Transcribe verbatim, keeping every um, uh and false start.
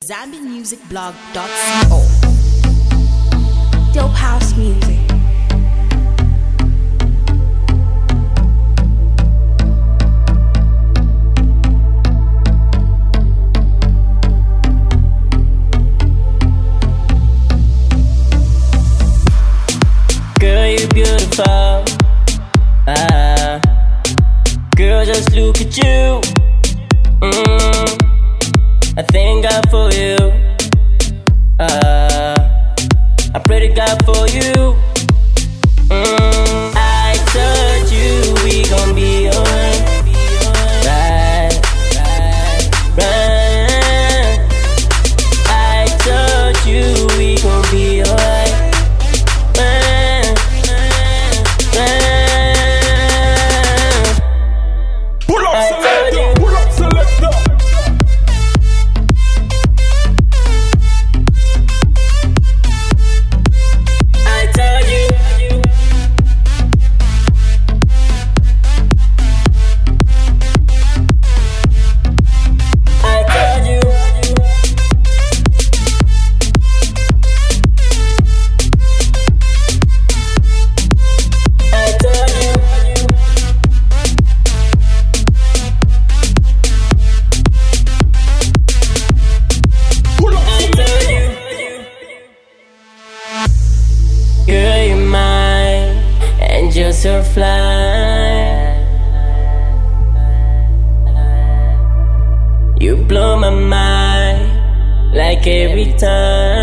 zambi music blog dot co. Dope house music. Girl, you beautiful. Ah, girl, just look at you. Mm, I thank God for you. Ah, I pray to God for you. Mm, I told you we gon' be alright. Right, right, right. I told you we gon' be alright. Pull up selector, pull up selector. I told you. I told you. I told you. Pull up I told you. Girl, you're mine, and you're so fly. You blow my mind like every time.